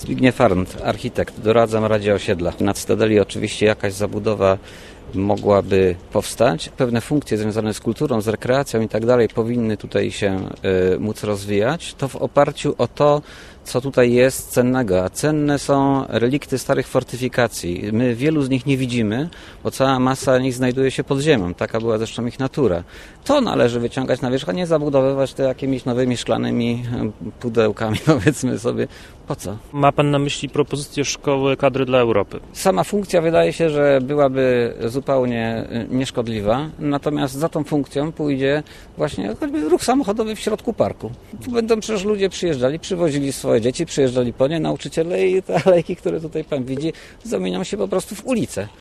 Zbigniew Arndt, architekt, doradzam Radzie Osiedla. Na Cytadeli oczywiście jakaś zabudowa mogłaby powstać. Pewne funkcje związane z kulturą, z rekreacją i tak dalej powinny tutaj się móc rozwijać. To w oparciu o to, co tutaj jest cennego, a cenne są relikty starych fortyfikacji. My wielu z nich nie widzimy, bo cała masa nich znajduje się pod ziemią. Taka była zresztą ich natura. To należy wyciągać na wierzch, a nie zabudowywać to jakimiś nowymi szklanymi pudełkami, powiedzmy sobie. Po co? Ma pan na myśli propozycję szkoły kadry dla Europy? Sama funkcja wydaje się, że byłaby zupełnie nieszkodliwa, natomiast za tą funkcją pójdzie właśnie choćby ruch samochodowy w środku parku. Tu będą przecież ludzie przyjeżdżali, przywozili swoje dzieci, przyjeżdżali po nie, nauczyciele i te alejki, które tutaj pan widzi, zamienią się po prostu w ulice.